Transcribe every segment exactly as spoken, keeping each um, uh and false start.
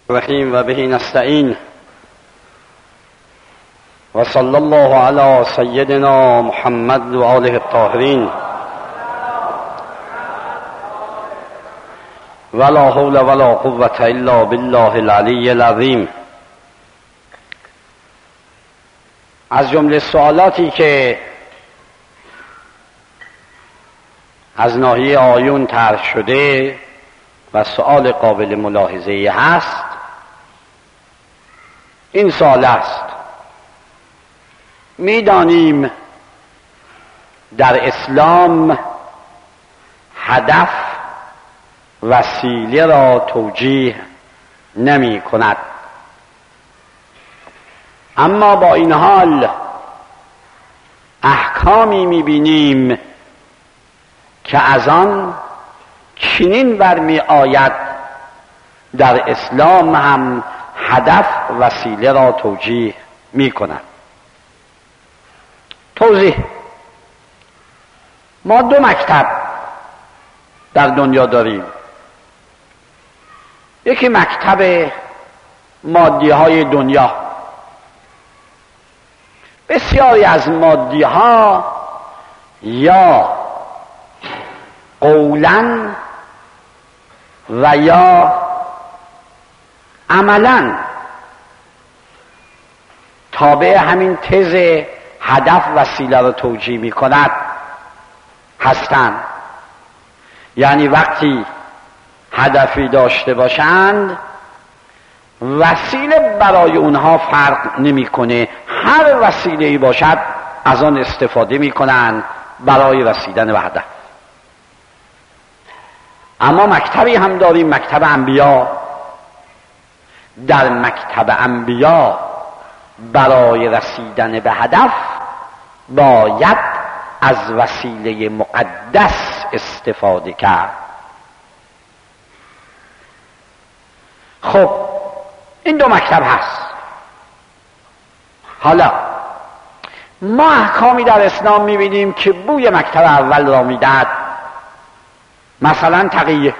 الرحیم و به نستعین و صلی الله علی سیدنا محمد و آله الطاهرین ولا حول ولا قوة الا بالله العلی العظیم. از جمله سوالاتی که از ناحیه آیون طرح شده و سؤال قابل ملاحظه هست، این سوال است: می‌دانیم در اسلام هدف وسیله را توجیه نمی کند، اما با این حال احکامی می‌بینیم که از آن چنین برمی آید در اسلام هم هدف وسیله را توجیه می کند. توضیح: ما دو مکتب در دنیا داریم. یکی مکتب مادی های دنیا. بسیاری از مادی ها یا قولاً و یا عملاً تابع همین تز هدف وسیله را توجیه می کند هستند. یعنی وقتی هدفی داشته باشند وسیله برای اونها فرق نمی کنه، هر وسیله‌ای باشد از آن استفاده می کنند برای رسیدن به هدف. اما مکتبی هم داریم، مکتب انبیا. در مکتب انبیا برای رسیدن به هدف باید از وسیله مقدس استفاده کرد. خب این دو مکتب هست. حالا ما احکامی در اسلام می‌بینیم که بوی مکتب اول را می‌دهد. مثلا تقیه.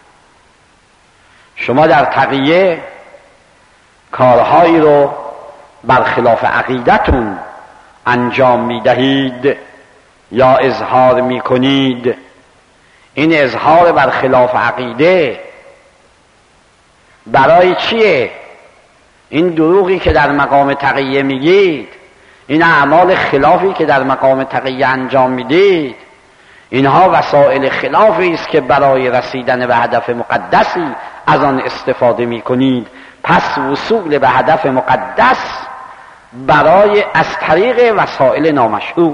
شما در تقیه کارهایی رو برخلاف عقیدتون انجام میدهید یا اظهار میکنید. این اظهار برخلاف عقیده برای چیه؟ این دروغی که در مقام تقیه میگید، این اعمال خلافی که در مقام تقیه انجام میدید، اینها وسایل خلافی است که برای رسیدن به هدف مقدسی از آن استفاده می کنید. پس وصول به هدف مقدس برای از طریق وسایل نامشروع.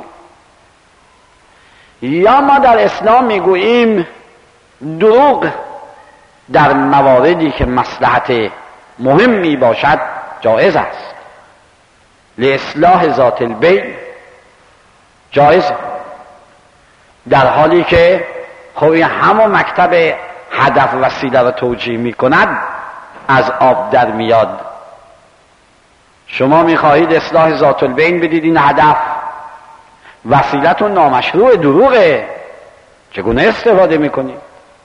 یا ما در اسلام میگوییم دروغ در مواردی که مصلحت مهمی باشد جایز است، لاصلاح ذات البین جایز، در حالی که خب این همون مکتب هدف وسیله را توجیه می کند از آب در میاد. شما می خواهید اصلاح ذات البین بدید، این هدف وسیلتون نامشروع، دروغه، چگونه استفاده می کنید؟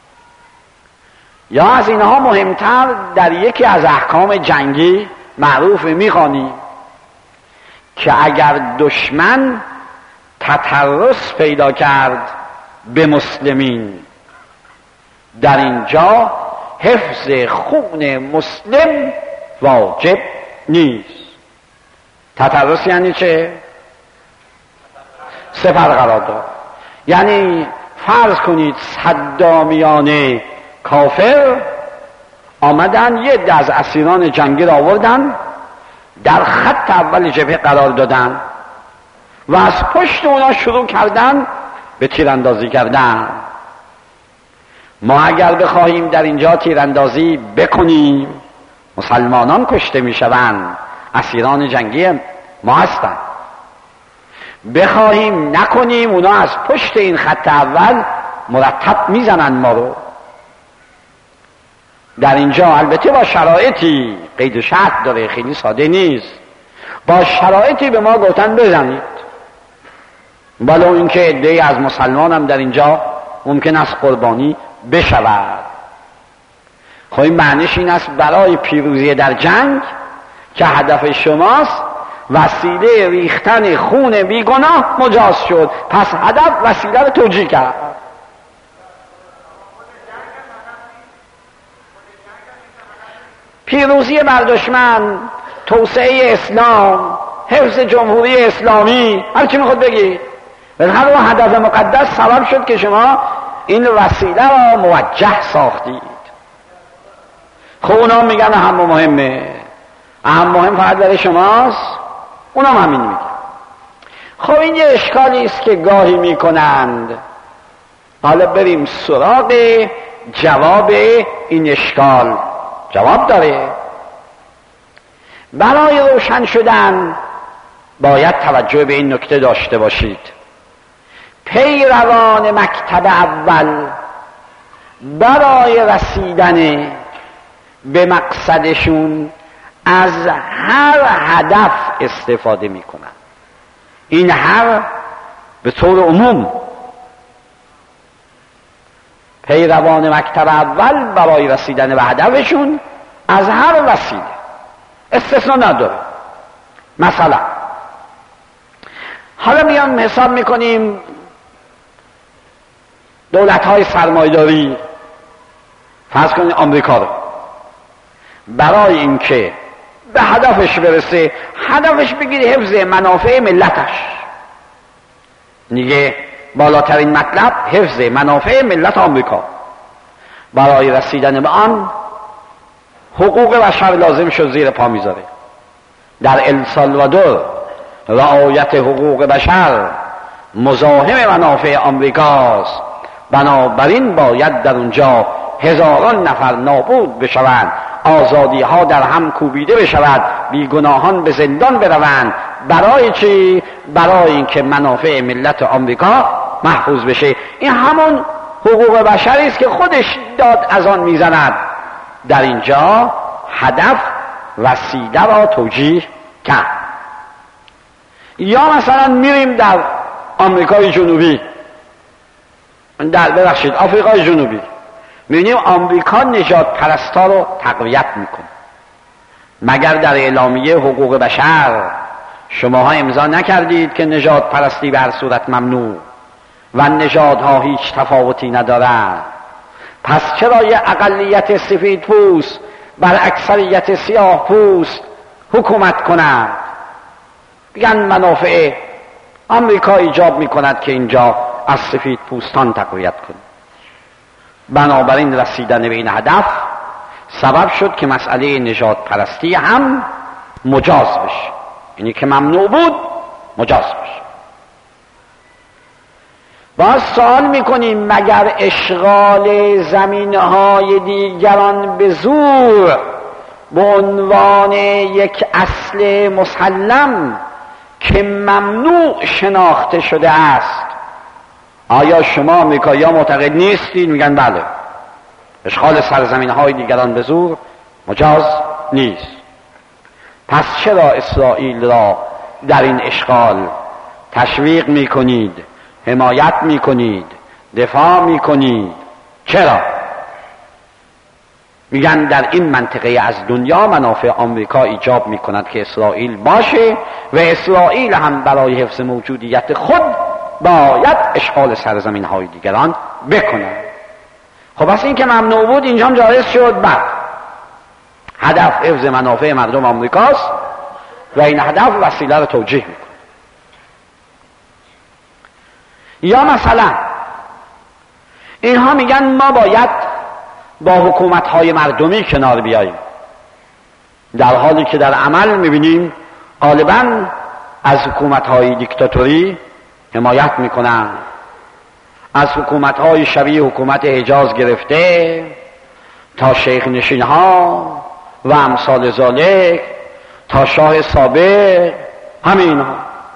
یا از اینها مهمتر در یکی از احکام جنگی معروف می خوانید که اگر دشمن تطرس پیدا کرد به مسلمین، در اینجا حفظ خون مسلم واجب نیست. تطرس یعنی چه؟ سپر قرار داد. یعنی فرض کنید صدامیان کافر آمدن یه عده از اسیران جنگی را آوردن در خط اول جبهه قرار دادن و از پشت اونا شروع کردن به تیراندازی کردن. ما اگر بخواهیم در اینجا تیراندازی بکنیم، مسلمانان کشته میشوند، اسیران جنگی ما هستند. بخواهیم نکنیم، اونا از پشت این خط اول مرتب میزنن ما رو. در اینجا البته با شرایطی، قید شرط داره، خیلی ساده نیست، با شرایطی به ما گفتن بزنید، ولو اینکه عده‌ای از مسلمان هم در اینجا ممکن است قربانی بشود. خب این معنیش این است برای پیروزی در جنگ که هدف شماست وسیله ریختن خون بیگناه مجاز شد، پس هدف وسیله رو توجیه کرد. پیروزی بر دشمن، توسعه اسلام، حفظ جمهوری اسلامی، هر چی میخواد بگید، هر اون هدف مقدس سبب شد که شما این وسیله را موجه ساختید. خب اونا میگن اهم مهمه، اهم مهم فقط برای شماست، اونا هم همین میگن. خب این یه اشکالی است که گاهی میکنند. حالا بریم سراغ جواب این اشکال. جواب داره. برای روشن شدن باید توجه به این نکته داشته باشید: پیروان مکتب اول برای رسیدن به مقصدشون از هر هدف استفاده میکنن. این هر به طور عموم. پیروان مکتب اول برای رسیدن به هدفشون از هر وسیله، استثنا نداره. مثلا حالا میام حساب میکنیم دولت‌های سرمایه‌داری، فرض کنید آمریکا رو، برای اینکه به هدفش برسه، هدفش بگید حفظ منافع ملتش، دیگه بالاترین مطلب حفظ منافع ملت آمریکا، برای رسیدن به آن حقوق بشر لازم شد زیر پا میذاره. در السالوادور رعایت حقوق بشر مزاحم منافع آمریکاست، بنابراین باید در اونجا هزاران نفر نابود بشوند، آزادی ها در هم کوبیده بشود، بیگناهان به زندان بروند. برای چی؟ برای اینکه منافع ملت آمریکا محفوظ بشه. این همون حقوق بشری است که خودش داد از آن میزند. در اینجا هدف وسیله را توجیه کرد. یا مثلا میریم در آمریکای جنوبی، در ببخشید آفریقای جنوبی، میبینیم آمریکا نژاد پرستا رو تقویت میکنه. مگر در اعلامیه حقوق بشر شماها امضا نکردید که نژاد پرستی به هر صورت ممنوع و نژادها هیچ تفاوتی ندارد؟ پس چرا یه اقلیت سفید پوست بر اکثریت سیاه پوست حکومت کند؟ بگن منافع آمریکا ایجاب میکند که اینجا از سفید پوستان تقویت کنه. بنابراین رسیدن به این هدف سبب شد که مسئله نژاد پرستی هم مجاز بشه، یعنی که ممنوع بود مجاز بشه. باز سوال میکنیم مگر اشغال زمینهای دیگران به زور به عنوان یک اصل مسلم که ممنوع شناخته شده است، آیا شما آمریکایی‌ها معتقد نیستید؟ میگن بله، اشغال سرزمین‌های دیگران به زور مجاز نیست. پس چرا اسرائیل را در این اشغال تشویق میکنید، حمایت میکنید، دفاع میکنید؟ چرا؟ میگن در این منطقه از دنیا منافع آمریکا ایجاب میکند که اسرائیل باشه و اسرائیل هم برای حفظ موجودیت خود باید اشغال سرزمین های دیگران بکنه. خب پس این که ممنوع بود اینجا هم جایز شد. بعد هدف حفظ منافع مردم آمریکاست و این هدف وسیله رو توجیه میکنه. یا مثلا اینها میگن ما باید با حکومت های مردمی کنار بیاییم، در حالی که در عمل میبینیم غالبا از حکومت های دیکتاتوری حمایت میکنن، از حکومت های شبیه حکومت حجاز گرفته تا شیخ نشین ها و امثال ذالک تا شاه سابق، همین ها.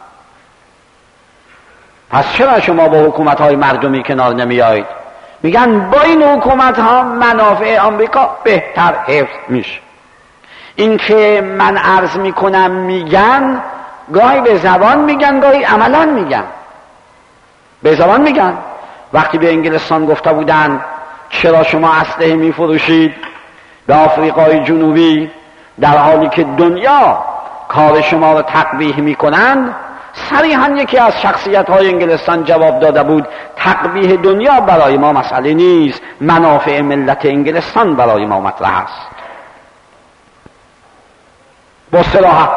پس چرا شما با حکومت های مردمی کنار نمیایید؟ میگن با این حکومت ها منافع آمریکا بهتر حفظ میشه. این که من عرض میکنم میگن، گاهی به زبان میگن گاهی عملا میگن. به زبان میگن. وقتی به انگلستان گفته بودن چرا شما اسلحه میفروشید به آفریقای جنوبی در حالی که دنیا کار شما را تقبیح میکنند، صریحاً یکی از شخصیت‌های انگلستان جواب داده بود تقبیح دنیا برای ما مسئله نیست، منافع ملت انگلستان برای ما مطرح است. با صراحت،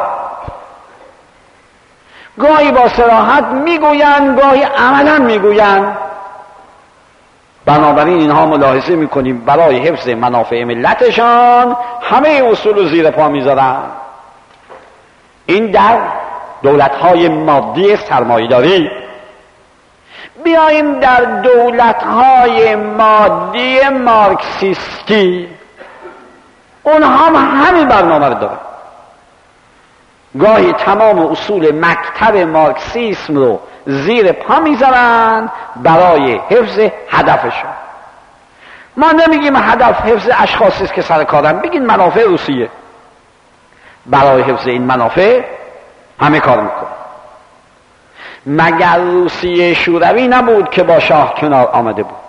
گاهی با صراحت میگویند، گاهی عملاً میگویند. بنابراین اینها ملاحظه میکنیم برای حفظ منافع ملتشان همه اصول رو زیر پا میذارند. این در دولت‌های مادی سرمایه‌داری. بیاییم در دولت‌های مادی مارکسیستی، اونها هم همین برنامه رو دارن. گاهی تمام اصول مکتب مارکسیسم رو زیر پا میذارن برای حفظ هدفشون. ما نمیگیم هدف حفظ اشخاصی است که سر کارن، بگین منافع روسیه. برای حفظ این منافع همه کار میکنه. مگر روسیه شوروی نبود که با شاه کنار آمده بود؟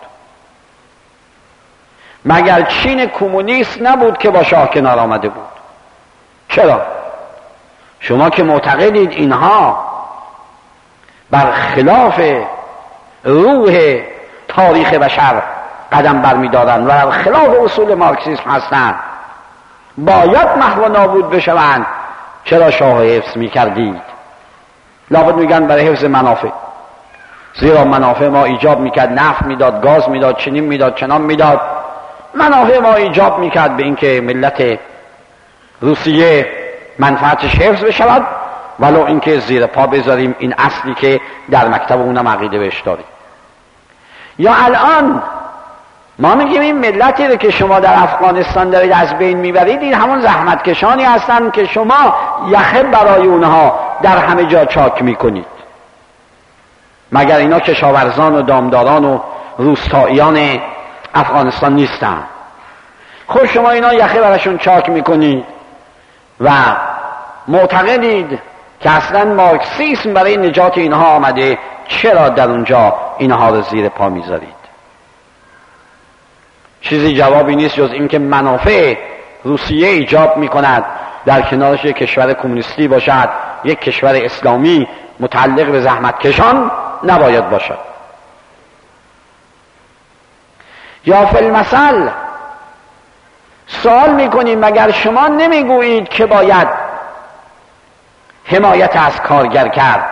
مگر چین کمونیست نبود که با شاه کنار آمده بود؟ چرا؟ شما که معتقدید اینها بر خلاف روح تاریخ بشر قدم برمی‌دارند و بر خلاف اصول مارکسیسم هستند، باید محو و نابود بشوند، چرا شاه حفظ می‌کردید؟ لابد میگن برای حفظ منافع، زیرا منافع ما ایجاب میکرد نفت میداد، گاز میداد، چنین میداد، چنان میداد. منافع ما ایجاب میکرد به اینکه ملت روسیه منفعتش حفظ بشود، ولو اینکه زیر پا بذاریم این اصلی که در مکتب اونم عقیده بهش داریم. یا الان ما میگیم این ملتی رو که شما در افغانستان دارید از بین میبرید، این همون زحمتکشانی هستند که شما یخه برای اونها در همه جا چاک میکنید. مگر اینا کشاورزان و دامداران و روستاییان افغانستان نیستن؟ خود شما اینا یخه براشون چاک میکنید و معتقدید که اصلا مارکسیسم برای نجات اینها آمده، چرا در اونجا اینها رو زیر پا میذارید؟ چیزی جوابی نیست جز اینکه منافع روسیه ایجاب میکند در کنارش یک کشور کمونیستی باشد، یک کشور اسلامی متعلق به زحمتکشان نباید باشد. یا فی المثل سوال میکنیم مگر شما نمیگویید که باید حمایت از کارگر کرد،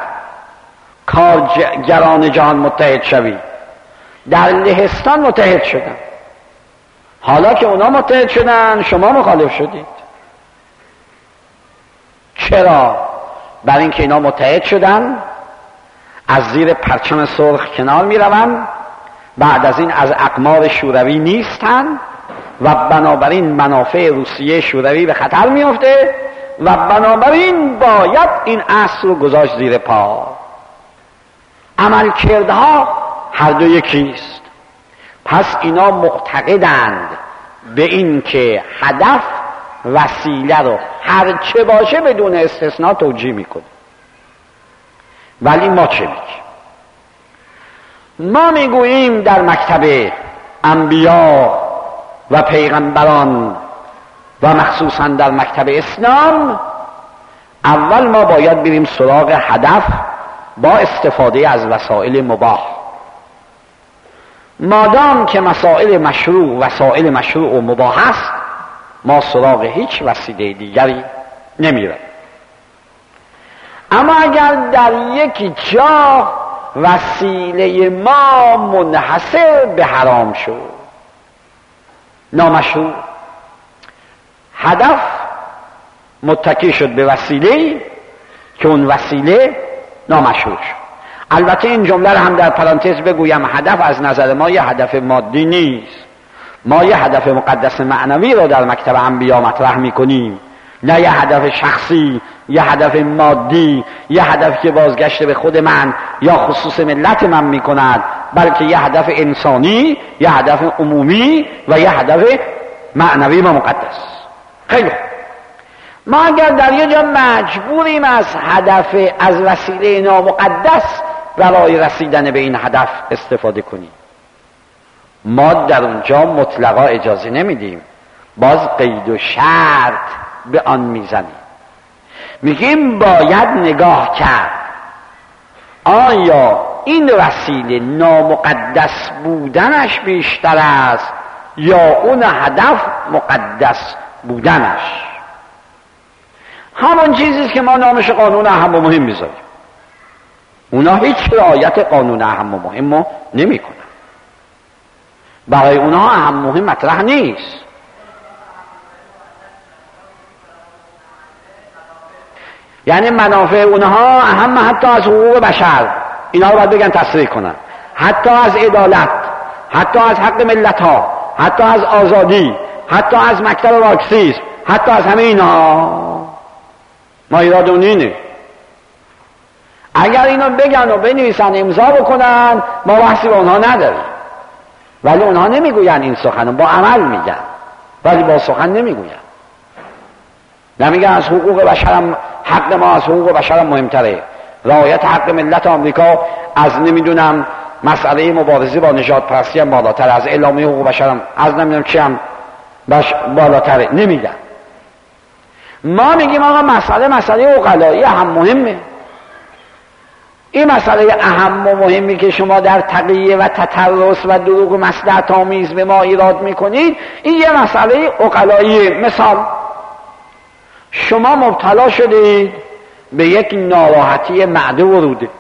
کارگران جهان متحد شوید؟ در لهستان متحد شدن، حالا که اونا متحد شدن شما مخالف شدید. چرا؟ برای اینکه اینا متحد شدن، از زیر پرچم سرخ کنار می روند، بعد از این از اقمار شوروی نیستن و بنابراین منافع روسیه شوروی به خطر می افته و بنابراین باید این اصل رو گذاشت زیر پا. عملکردها هر دو یکیست. پس اینا معتقدند به این که هدف وسیله رو هر چه باشه بدون استثناء توجیه میکنه. ولی ما چه میگیم؟ ما میگوییم در مکتب انبیا و پیغمبران و مخصوصا در مکتب اسلام، اول ما باید بریم سراغ هدف با استفاده از وسایل مباح. مادام که مسائل مشروع وسائل مشروع و مباح است، ما سراغ هیچ وسیله دیگری نمیریم. اما اگر در یک جا وسیله ما منحصر به حرام شد، نامشروع، هدف متکی شد به وسیله که اون وسیله نامشروع شد. البته این جمله رو هم در پرانتز بگویم، هدف از نظر ما یه هدف مادی نیست. ما یه هدف مقدس معنوی رو در مکتب انبیا مطرح میکنیم، نه یه هدف شخصی، یه هدف مادی، یه هدف که بازگشت به خود من یا خصوص ملت من میکند، بلکه یه هدف انسانی، یه هدف عمومی و یه هدف معنوی و مقدس. خیلی خوب. ما اگر در یه جا مجبوریم از هدف از وسیله نامقدس برای رسیدن به این هدف استفاده کنیم، ما در اونجا مطلقا اجازه نمیدیم. باز قید و شرط به آن میزنیم، میگیم باید نگاه کرد آیا این وسیله نامقدس بودنش بیشتر است یا اون هدف مقدس بودنش. همون چیزیست که ما نامش قانون اهم و مهم میذاریم. اونا هیچ رعایت قانون اهم و مهم رو نمی کنن. برای اونا اهم مهم مطرح نیست. یعنی منافع اونها اهم حتی از حقوق بشر، اینا رو باید بگن تصریح کنن، حتی از عدالت، حتی از حق ملت ها، حتی از آزادی، حتی از مکتب مارکسیسم، حتی از همه اینا. ما ایرادمون اینه اگر اینو بگن و بنویسن امضا بکنن ما بحثی با اونها نداریم، ولی اونها نمیگوین این سخن، با عمل میگن ولی با سخن نمیگوین. نمیگن از حقوق بشرم، حق ما از حقوق بشرم مهمتره، رعایت حق ملت آمریکا از نمیدونم مسئله مبارزه با نژاد پرستی هم بالاتر، از اعلامیه حقوق بشرم از نمیدونم چی هم باش بالاتره. نمیگن. ما میگیم آقا مسئله مسئله عقلایی هم مهمه. این مسئله اهم و مهمی که شما در تقیه و تطرس و دروغ مصلحت آمیز به ما ایراد میکنید، این یه مسئله عقلایی. مثال شما مبتلا شدید به یک ناراحتی معده و روده،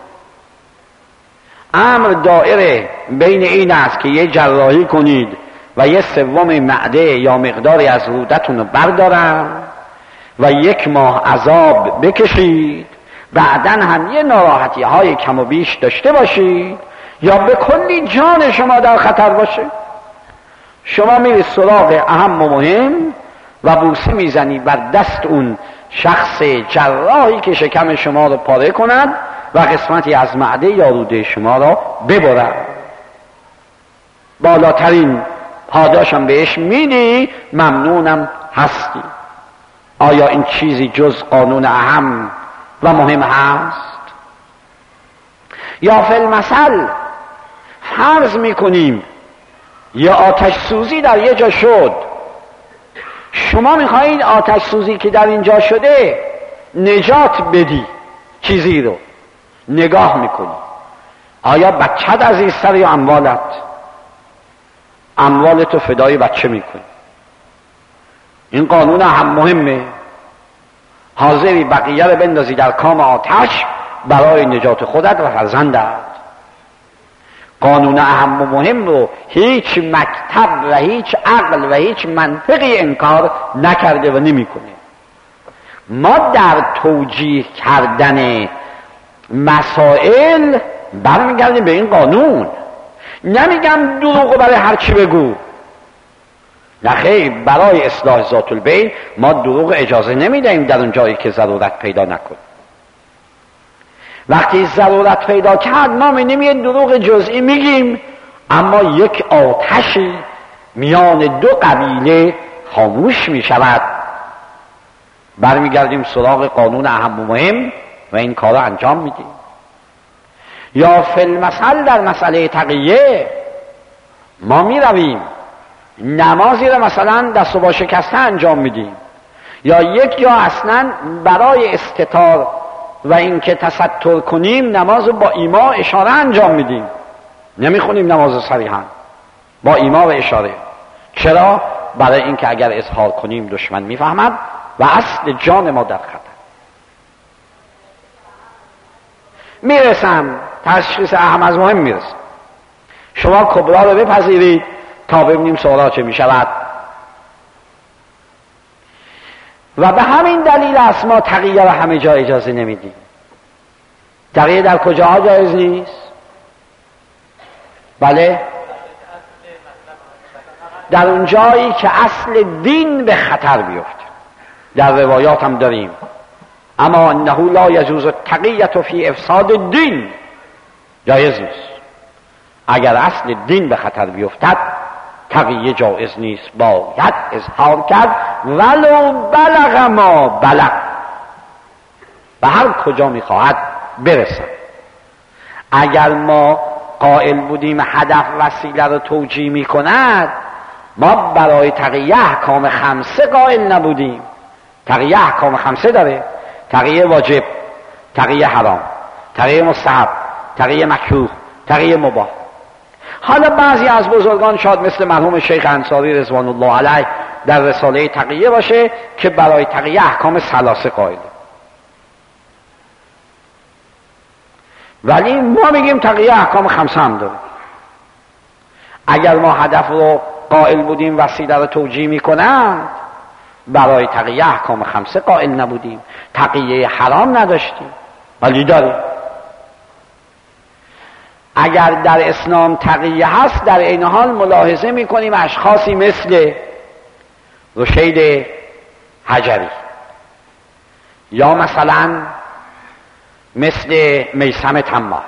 امر دائره بین این است که یه جراحی کنید و یه سوم معده یا مقداری از رودتون رو بردارن و یک ماه عذاب بکشید، بعدن هم یه ناراحتی های کم و بیش داشته باشید یا به کلی جان شما در خطر باشه. شما میری سراغ اهم و مهم و بوسه میزنی بر دست اون شخص جراحی که شکم شما رو پاره کند و قسمتی از معده یا روده شما را ببرد. بالاترین پاداشم بهش میدی، ممنونم هستی. آیا این چیزی جز قانون اهم و مهم هست؟ یا فی المثل فرض میکنیم یه آتش سوزی در یه جا شد، شما میخواهید آتش سوزی که در اینجا شده نجات بدی، چیزی رو نگاه میکنی، آیا بچت عزیزتر یا اموالت؟ اموالتو فدای بچه میکنی. این قانون هم مهمه، حاضری بقیه رو بندازی در کام آتش برای نجات خودت و فرزندت. قانون اهم و مهم رو هیچ مکتب و هیچ عقل و هیچ منطقی انکار نکرده و نمیکنه. ما در توجیه کردن مسائل برمیگردیم به این قانون. نمیگم دروغ برای هر چی بگو، نخیر، برای اصلاح ذات البین ما دروغ اجازه نمیدهیم در اون جایی که ضرورت پیدا نکنه. وقتی ضرورت پیدا کرد ما می‌بینیم یه دروغ جزئی میگیم، اما یک آتشی میان دو قبیله خاموش میشود. برمیگردیم سراغ قانون اهم و مهم و این کار رو انجام میدیم. یا فی المثل در مسئله تقیه ما میرویم نمازی رو مثلا دست و با شکسته انجام میدیم، یا یک یا اصلا برای استتار و اینکه تستر کنیم نماز رو با ایما اشاره انجام میدیم، نمیخونیم نماز صریحا، با ایما و اشاره. چرا؟ برای اینکه اگر اظهار کنیم دشمن میفهمد و اصل جان ما در خطر. میرسم تشخیص اهم از مهم میرسم. شما کبرا رو بپذیرید تا ببینیم سوالات چه میشود. و به همین دلیل است ما تقیه رو همه جا اجازه نمیدیم. تقیه در کجاها جایز نیست؟ بله، در اون جایی که اصل دین به خطر بیفته. در روایات هم داریم اما انه لا یجوز التقیة فی افساد الدین، جایز نیست. اگر اصل دین به خطر بیفتد تقیه جایز نیست، باید اظهار کرد ولو بلغ ما بلغ، به هر کجا میخواهد برسد. اگر ما قائل بودیم هدف وسیله رو توجیه میکند، ما برای تقیه احکام خمسه قائل نبودیم. تقیه احکام خمسه داره: تقیه واجب، تقیه حرام، تقیه مستحب، تقیه مکروه، تقیه مباح. حالا بعضی از بزرگان شاید مثل مرحوم شیخ انصاری رضوان الله علیه در رساله تقیه باشه که برای تقیه احکام ثلاثه قائله، ولی ما میگیم تقیه احکام خمسه هم داره. اگر ما هدف رو قائل بودیم وسیله رو توجیه میکنند، برای تقیه احکام خمسه قائل نبودیم، تقیه حرام نداشتیم، ولی داریم. اگر در اسلام تقیه هست، در این حال ملاحظه میکنیم اشخاصی مثل رشید حجری یا مثلا مثل میثم طماع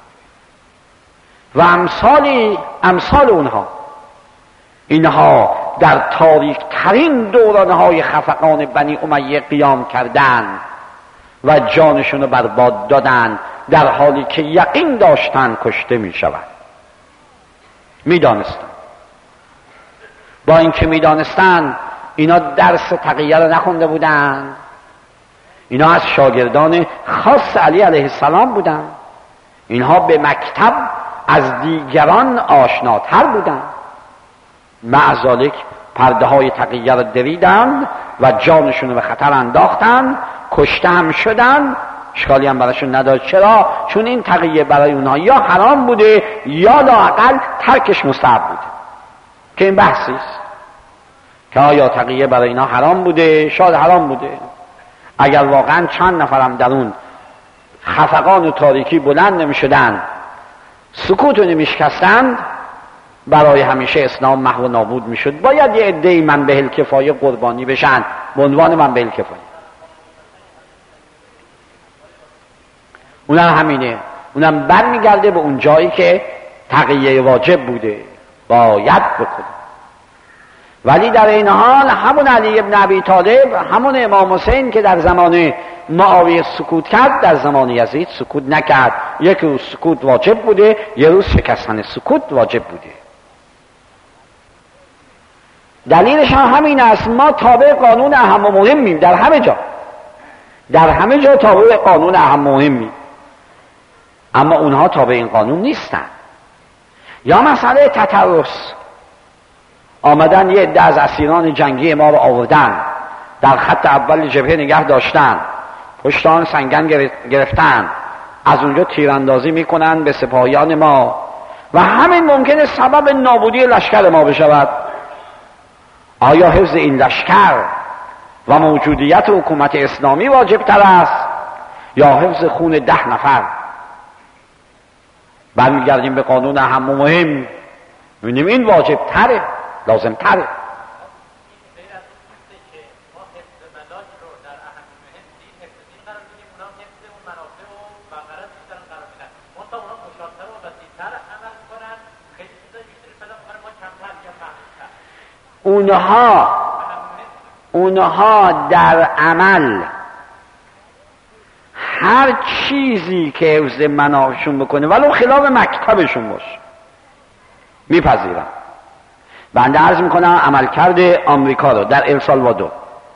و امثالی امثال اونها، اینها در تاریک ترین دورانهای خفقان بنی امیه قیام کردند و جانشون رو برباد دادند، در حالی که یقین داشتن کشته می شود. می دانستن. با اینکه می دانستن اینا درس تقیه رو نخونده بودن، اینا از شاگردان خاص علی علیه السلام بودن، اینها به مکتب از دیگران آشناتر بودن، مع ذالک پرده های تقیه رو دریدن و جانشون رو به خطر انداختن، کشته هم شدن، اشکالی هم براشون نداشت. چرا؟ چون این تقیه برای اونها یا حرام بوده یا لااقل ترکش مستحب بوده، که این بحثی است که آیا تقیه برای اینا حرام بوده؟ شاید حرام بوده. اگر واقعا چند نفرم در اون خفقان و تاریکی بلند نمی شدن، سکوت رو نمی شکستند، برای همیشه اسلام محو و نابود می شد. باید یه عده‌ای منبع الکفایه قربانی بشن به عنوان منبع الکفایه. اونم همینه، اونم برمیگرده به اون جایی که تقیه واجب بوده، باید بکنه. ولی در این حال همون علی ابن ابی طالب، همون امام حسین که در زمان معاویه سکوت کرد، در زمان یزید سکوت نکرد. یک روز سکوت واجب بوده، یک روز شکستن سکوت واجب بوده. دلیلش هم همین است، ما تابع قانون اهم و مهمیم در همه جا، در همه جا تابع قانون اهم و مهمیم، اما اونها تابع این قانون نیستن. یا مسئله تطرس، آمدن یه عده از اسیران جنگی ما رو آوردن، در خط اول جبهه نگه داشتن، پشت آن سنگن گرفتن، از اونجا تیراندازی میکنن به سپاهیان ما و همین ممکنه سبب نابودی لشکر ما بشود. آیا حفظ این لشکر و موجودیت حکومت اسلامی واجب تر است یا حفظ خون ده نفر؟ برمیگردیم به قانون اهم و مهم، می‌بینیم این واجب تره، لازم تره. اونها اونها در عمل هر چیزی که حفظ منافعشون بکنه ولو خلاف مکتبشون باشه میپذیرن. بنده عرض میکنم عملکرد آمریکا رو در السالوادور،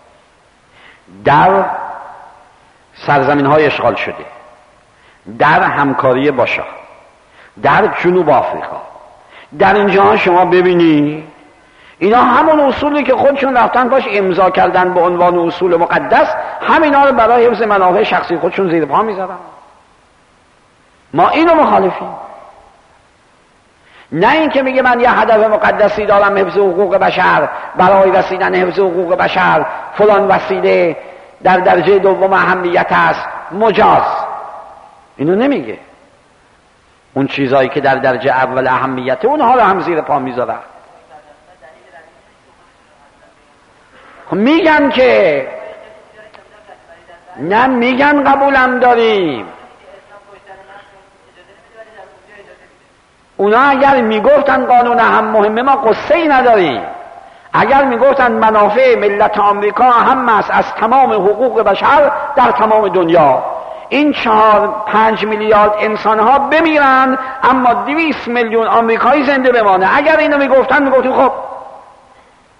در سرزمین های اشغال شده، در همکاری با شاه، در جنوب آفریقا، در اینجا شما ببینی اینا همون اصولی که خودشون رفتن باش امضا کردن به عنوان اصول مقدس، همینا رو برای حفظ منافع شخصی خودشون زیر پا میذارن. ما اینو مخالفیم. نه اینکه میگه من یه هدف مقدسی دارم، حفظ حقوق بشر، برای رسیدن حفظ حقوق بشر فلان وسیله در درجه دوم اهمیت است، مجاز. اینو نمیگه. اون چیزایی که در درجه اول اهمیته اونها رو هم زیر پا میذارن. میگن که نه، میگن قبولم داریم. اونا اگر میگفتن قانون هم مهمه ما قصه ای نداریم. اگر میگفتن منافع ملت آمریکا اهم است از تمام حقوق بشر در تمام دنیا، این چهار پنج میلیارد انسان ها بمیرن اما دویست میلیون آمریکایی زنده بمانه، اگر اینو میگفتن میگفتیم خب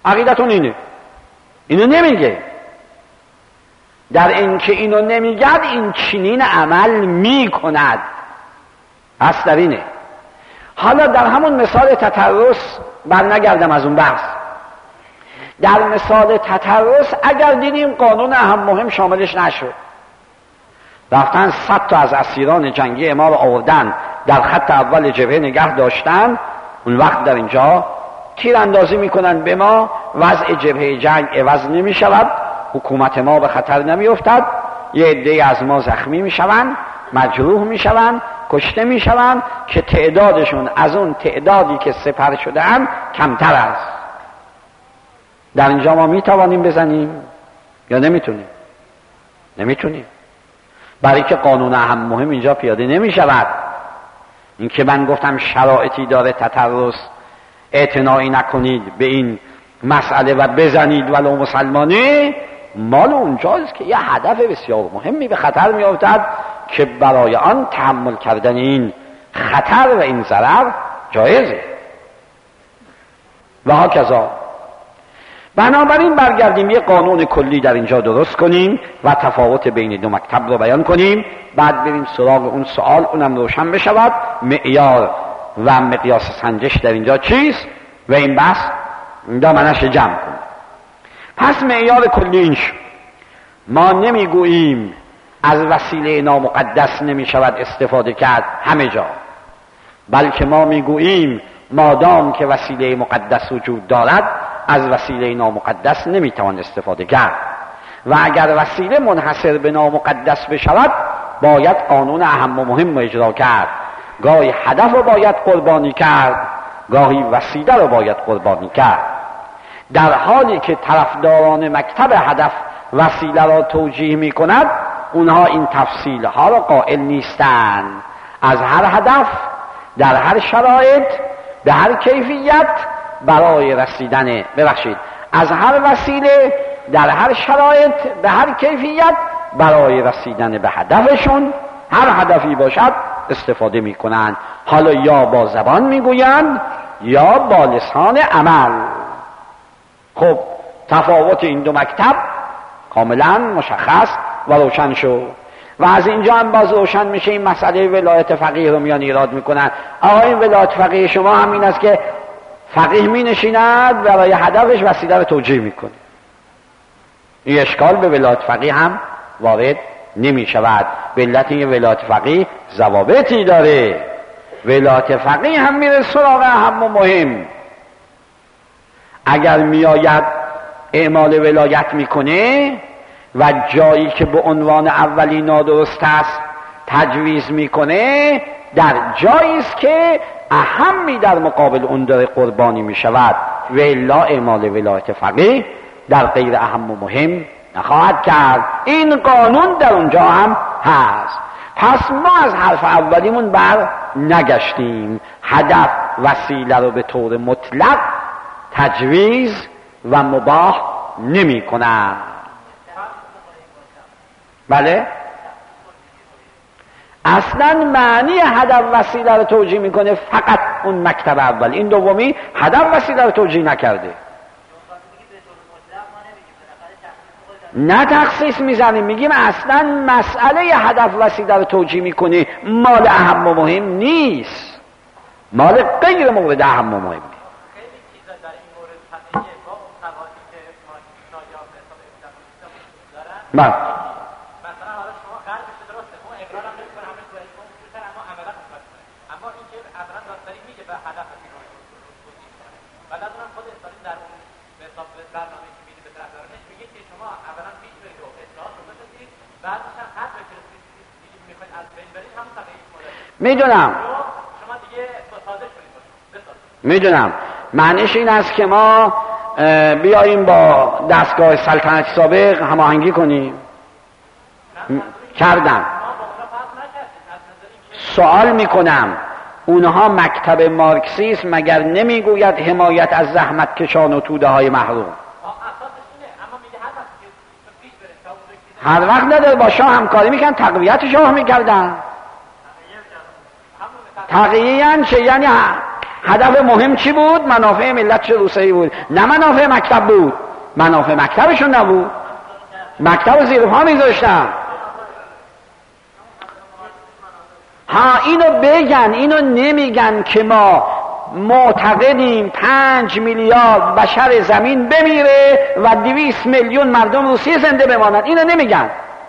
عقیدتون اینه، اینو نمیگه. در اینکه اینو نمیگد این چنین عمل میکند، اصل در اینه. حالا در همون مثال تطرس برنگردم از اون بحث. در مثال تطرس اگر دیدیم قانون اهم مهم شاملش نشد، رفتن صد تا از اسیران جنگی ما رو آوردن در خط اول جبهه نگه داشتن، اون وقت در اینجا تیراندازی میکنن به ما، وضع جبهه جنگ عوض نمی شود، حکومت ما به خطر نمی افتد، یه عده از ما زخمی می شوند، مجروح می شوند، کشته می شوند که تعدادشون از اون تعدادی که سپر شده اند کمتر است. در اینجا ما می توانیم بزنیم یا نمیتونیم؟ نمیتونیم، برای که قانون اهم مهم اینجا پیاده نمی شود. این که من گفتم شرایطی داره تطرس، اعتنایی نکنید به این مسئله و بزنید ولو مسلمانه، مال اونجاست که یه هدف بسیار مهمی به خطر می افتد که برای آن تحمل کردن این خطر و این ضرر جایزه و هاکذا. بنابراین برگردیم یه قانون کلی در اینجا درست کنیم و تفاوت بین دو مکتب رو بیان کنیم، بعد بریم سراغ اون سوال، اونم روشن بشود معیار و مقیاس سنجش در اینجا چیست و این بحث دامنش جمع کنیم. پس معیار کلی این شد، ما نمیگوییم از وسیله نامقدس نمی شود استفاده کرد همه جا، بلکه ما میگوییم مادام که وسیله مقدس وجود دارد از وسیله نامقدس نمیتوان استفاده کرد و اگر وسیله منحصر به نامقدس بشود باید قانون اهم و مهم اجرا کرد. گاهی هدف رو باید قربانی کرد، گاهی وسیله رو باید قربانی کرد. در حالی که طرفداران مکتب هدف وسیله را توجیه می کند، اونها این تفصیل ها را قائل نیستند. از هر هدف در هر شرایط به هر کیفیت برای رسیدن ببخشید از هر وسیله در هر شرایط به هر کیفیت برای رسیدن به هدفشون، هر هدفی باشد، استفاده می کنند. حالا یا با زبان می گویند یا با لسان عمل. خب تفاوت این دو مکتب کاملا مشخص و روشن شد و از اینجا هم باز روشن میشه این مسئله ولایت فقیه رو میان ایراد میکنن. آقا این ولایت فقیه شما همین است که فقیه می نشیند برای هدفش وسیله رو توجیه میکنه. این اشکال به ولایت فقیه هم وارد نمی شود. به علت این ولایت فقیه ضوابطی داره. ولایت فقیه هم میره سراغ اهم و مهم. اگر میآید اعمال ولایت میکنه و جایی که به عنوان اولی نادرست است تجویز میکنه، در جایی است که اهمی در مقابل اون داره قربانی میشود و الا اعمال ولایت فقیه در غیر اهم و مهم نخواهد کرد. این قانون در اونجا هم هست. پس ما از حرف اولیمون بر نگشتیم. هدف وسیله رو به طور مطلق تجویز و مباح نمی کنند. بله؟ اصلا معنی هدف وسیله رو توجیه میکنه فقط اون مکتب اول. این دومی هدف وسیله رو توجیه نکرده. نه تخصیص میزنیم، میگیم اصلا مسئله هدف وسیله رو توجیه میکنه مال اهم و مهم نیست، مال غیر مورد اهم و مهم. بله میدونم میدونم معنیش این است که ما بیاییم با دستگاه سلطنت سابق هماهنگی کنیم. کردم. سوال میکنم اونها مکتب مارکسیسم مگر نمیگوید حمایت از زحمت کشان و توده های محروم؟ هر وقت نداره با شاه همکاری میکنن، تقویت شاه میکردن. تقییان چه؟ یعنی هدف مهم چی بود؟ منافع ملت چه روسری بود، نه منافع مکتب بود. منافع مکتبشون نبود، مکتب زیر پا میذاشتن. ها اینو بگن، اینو نمیگن که ما معتقدیم پنج میلیارد بشر زمین بمیره و دویست میلیون مردم روسیه زنده بمانند. اینو نمیگن،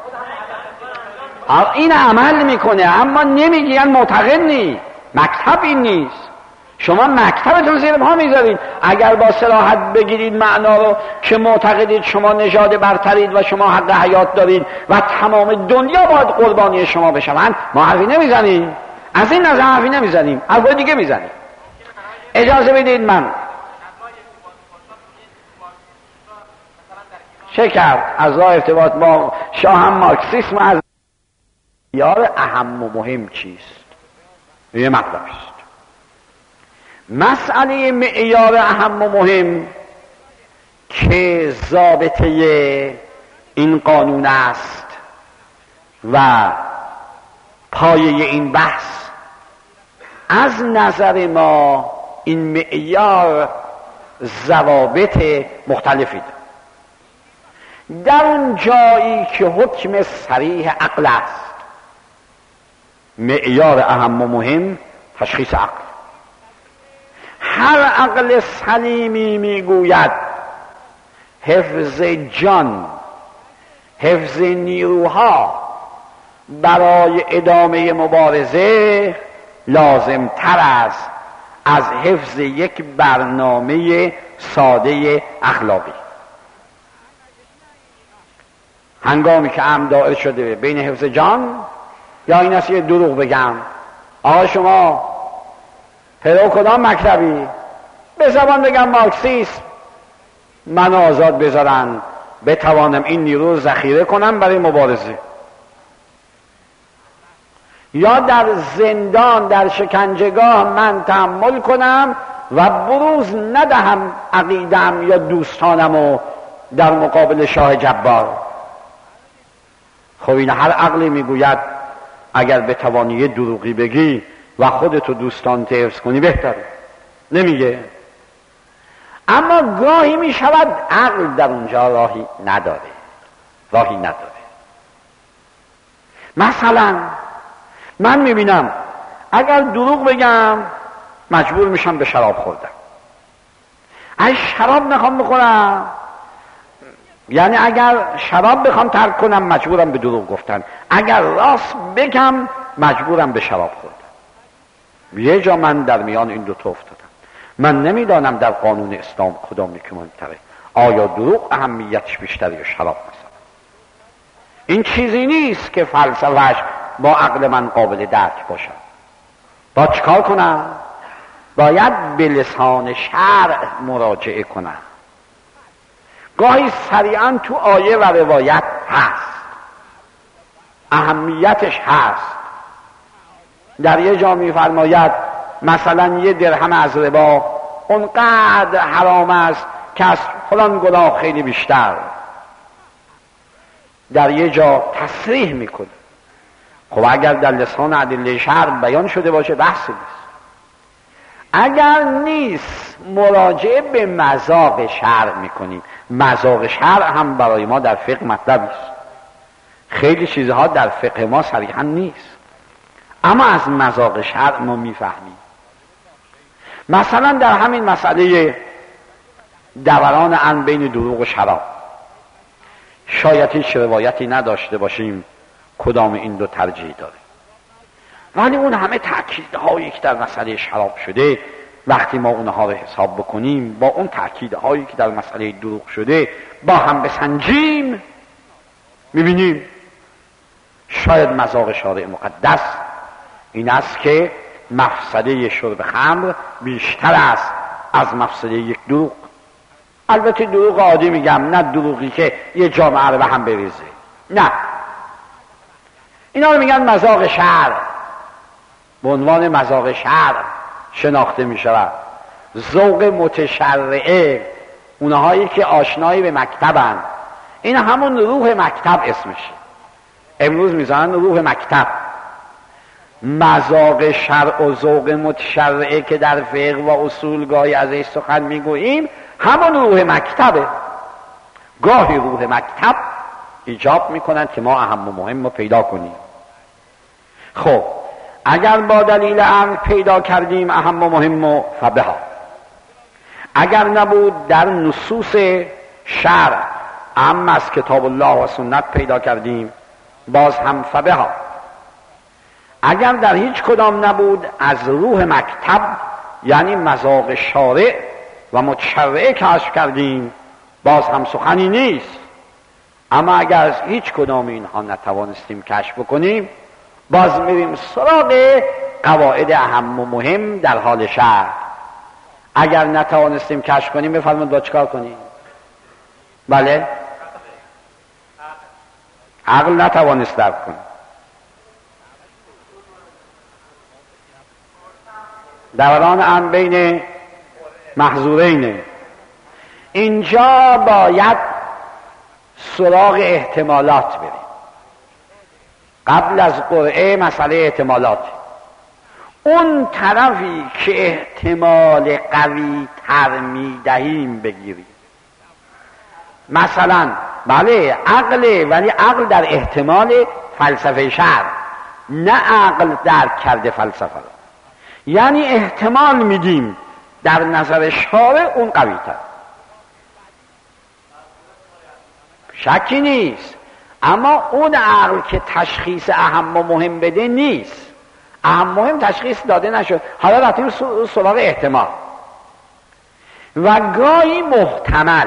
این عمل میکنه اما نمیگن معتقد نی. مکتب این نیست. شما مکتبتون زیر پا میذارید. اگر با صراحت بگیرید معنا رو که معتقدید شما نژاد برترید و شما حق حیات دارید و تمام دنیا باید قربانی شما بشوند، ما حرفی نمیزنیم. از این نظر حرفی نمیزنیم، حرفای دیگه میزنیم. اجازه بدید من چه کرد از راه ارتباط با شاه هم مارکسیسم از معیار اهم و مهم چیست؟ یه مطلب است. مسئله معیار اهم و مهم که ضابطه این قانون است و پایه این بحث، از نظر ما این معیار ضوابط مختلفی دارد. در اون جایی که حکم صریح عقل است، معیار اهم و مهم تشخیص عقل. هر عقل سلیمی میگوید حفظ جان، حفظ نیروها برای ادامه مبارزه لازم تر است از حفظ یک برنامه ساده اخلاقی. هنگامی که امر دائر شده بین حفظ جان یا این است یه دروغ بگم، آقا شما پیرو کدام مکتبی؟ به زبان بگم مارکسیسم. من آزاد بذارن بتوانم این نیرو ذخیره کنم برای مبارزه، یا در زندان در شکنجهگاه من تحمل کنم و بروز ندهم عقیدم یا دوستانمو در مقابل شاه جبار. خب این هر عقلی میگوید اگر بتوانی یه دروغی بگی و خودتو دوستان حفظ کنی بهتره، نمیگه. اما گاهی میشود عقل در اونجا راهی نداره، راهی نداره. مثلا من میبینم اگر دروغ بگم مجبور میشم به شراب خوردن. اگه شراب نخوام بخورم، یعنی اگر شراب بخوام ترک کنم مجبورم به دروغ گفتن. اگر راست بگم مجبورم به شراب خوردن. یه جا من در میان این دو تا افتادم. من نمیدانم در قانون اسلام کدام که مهمتره، آیا دروغ اهمیتش بیشتره یا شراب؟ مثلا این چیزی نیست که فلسفه‌اش با عقل من قابل درک باشه. با چیکار کنم؟ باید به لسان شرع مراجعه کنم. گاهی سریعا تو آیه و روایت هست، اهمیتش هست. در یه جا میفرماید مثلا یه درهم از ربا اونقدر حرام است که از فلان گناه خیلی بیشتر. در یه جا تصریح میکنه. خب اگر در لسان ادله شرع بیان شده باشه بحثی نیست. اگر نیست مراجعه به مذاق شرع میکنیم. مذاق شرع هم برای ما در فقه مطلبی است. خیلی چیزها در فقه ما صریحا نیست، اما از مذاق شرع ما میفهمیم. مثلا در همین مسئله دوران ان بین دروغ و شراب، شاید هیچ روایتی نداشته باشیم کدام این دو ترجیح داره، ولی اون همه تأکیدهایی که در مسئله شراب شده وقتی ما اونها رو حساب بکنیم با اون تأکیدهایی که در مسئله دروغ شده با هم بسنجیم، میبینیم شاید مذاق شارع مقدس این است که مفسده شرب خمر بیشتر است از مفسده یک دروغ. البته دروغ عادی میگم، نه دروغی که یه جامعه رو به هم بریزه، نه. اینا رو میگن مذاق شرع، به عنوان مذاق شرع شناخته میشود. ذوق متشرعه، اونهایی که آشنایی به مکتبن، این همون روح مکتب اسمشه. امروز میزنن روح مکتب. مذاق شرع و ذوق متشرعه که در فقه و اصول گاهی ازش سخن میگوییم همون روح مکتبه. گاهی روح مکتب ایجاب میکنند که ما اهم و مهم رو پیدا کنیم. خب اگر با دلیل عقل پیدا کردیم اهم و مهم و فبها، اگر نبود در نصوص شرع اما از کتاب الله و سنت پیدا کردیم باز هم فبها. اگر در هیچ کدام نبود از روح مکتب یعنی مذاق شارع و متشرعه کشف کردیم باز هم سخنی نیست. اما اگر از هیچ کدام اینها نتوانستیم کشف بکنیم باز میریم سراغ قواعد اهم و مهم در حال شرع. اگر نتوانستیم کشف کنیم بفرمایید با چیکار کنیم؟ بله عقل نتوانست درک کنه. دوران ان بین محظورین، اینجا باید سراغ احتمالات بریم. قبل از قرعه مسئله احتمالات، اون طرفی که احتمال قوی تر میدهیم بگیریم. مثلا بله عقل، ولی عقل در احتمال فلسفه شرع، نه عقل درک کرده فلسفه را. یعنی احتمال میدیم در نظر شارع اون قوی تر، شکی نیست. اما اون عقل که تشخیص اهم و مهم بده نیست. اهم مهم تشخیص داده نشد، حالا رفتیم سراغ احتمال و گاهی محتمل.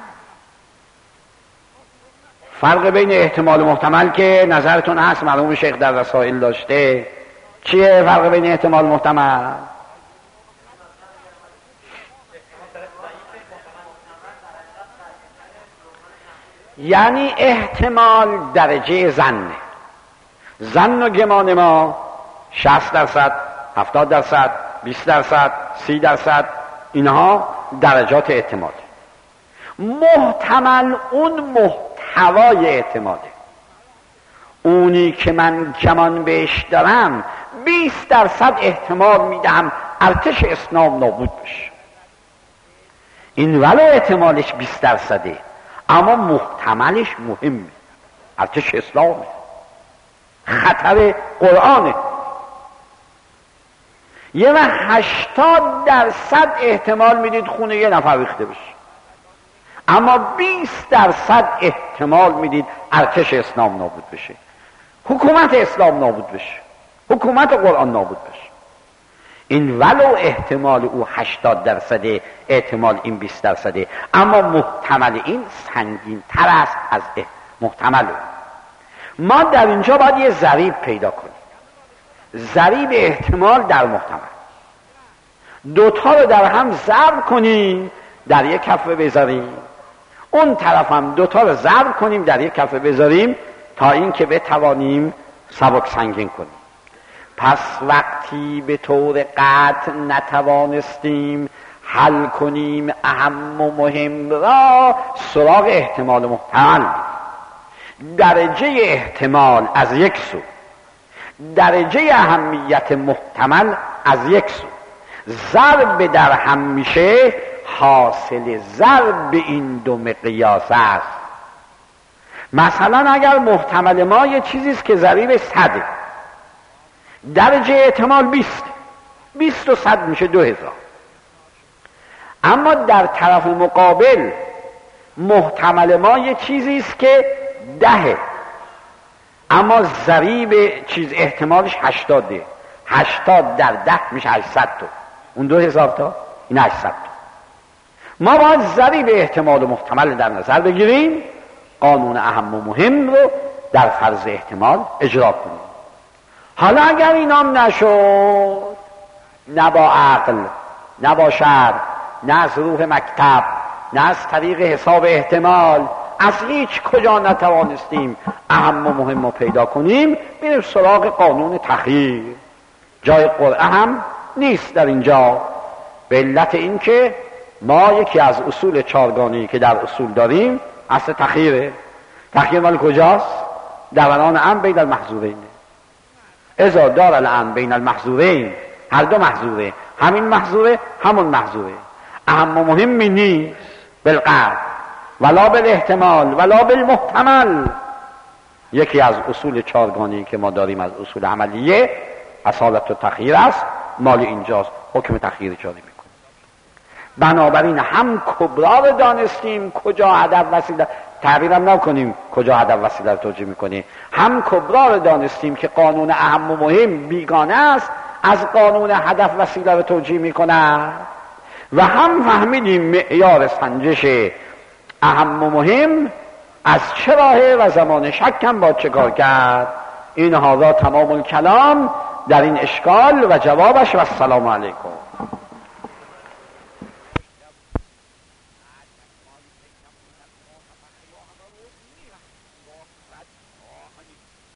فرق بین احتمال و محتمل که نظرتون هست، مرحوم شیخ در رسائل داشته، چیه فرق بین احتمال و محتمل؟ یعنی احتمال درجه ظنه. ظن و گمان ما شصت درصد، هفتاد درصد، بیست درصد، سی درصد، اینها درجات احتماله. محتمل اون محتوای احتماله، اونی که من گمان بهش دارم بیست درصد احتمال میدهم ارتش اسلام نابود بشه. این ولو احتمالش بیست درصده اما محتملش مهمه، ارتش اسلامه، خطر قرآنه. یه وقت هشتاد درصد احتمال میدید خونه یه نفر ریخته بشه، اما بیست درصد احتمال میدید ارتش اسلام نابود بشه، حکومت اسلام نابود بشه، حکومت قرآن نابود بشه. این ولو احتمال او هشتاد درصده، احتمال این بیست درصده، اما محتمل این سنگین تر است از محتمل او. ما در اینجا باید یه ضریب پیدا کنیم، ضریب احتمال در محتمل. دوتا رو در هم ضرب کنیم در یک کفه بذاریم، اون طرف هم دوتا رو ضرب کنیم در یک کفه بذاریم تا این که بتوانیم سبک سنگین کنیم. پس وقتی به طور قطع نتوانستیم حل کنیم اهم و مهم را، سراغ احتمال محتمل، درجه احتمال از یک سو، درجه اهمیت محتمل از یک سو، ضرب در هم میشه، حاصل ضرب این دو مقیاس است. مثلا اگر محتمل ما یه چیزیست که ضریب صده، درجه احتمال بیست، بیست و صد میشه دو هزار. اما در طرف مقابل محتمل ما یه چیزیست که دهه، اما ضریب چیز احتمالش هشتاده، هشتاد در ده میشه هشتصد تا، اون دو هزار تا، این هشتصد تا. ما باید ضریب احتمال و محتمل در نظر بگیریم، قانون اهم و مهم رو در فرض احتمال اجرا کنیم. حالا اگر اینام نشد، نه با عقل، نه با شرع، نه از روح مکتب، نه از طریق حساب احتمال، از هیچ کجا نتوانستیم اهم و مهم رو پیدا کنیم، میریم سراغ قانون تخییر. جای قرعه هم نیست در اینجا، به علت این که ما یکی از اصول چارگانه‌ای که در اصول داریم اصل تخییره. تخییر مال کجاست؟ دوران امر بین المحظورین. اذا دار الان بین المحظورین، هر دو محظوره، همین محظوره همون محظوره، اهم و مهمی نیست بالقطع ولا بالاحتمال ولا بالمحتمل. یکی از اصول چارگانه‌ای که ما داریم از اصول عملیه اصالت و تخییر است، مال اینجاست، حکم تخییر جاری میکنه. بنابراین هم کبرا رو دانستیم کجا هدف وسیله، تعبیرم نکنیم کجا هدف وسیله رو توجیه میکنه، هم کبرا رو دانستیم که قانون اهم و مهم بیگانه است از قانون هدف وسیله رو توجیه میکنه، و هم فهمیدیم معیار سنجش اهم و مهم از چه راهه و زمان شک هم با چه کار کرد. این هذا تمام الکلام در این اشکال و جوابش و السلام علیکم.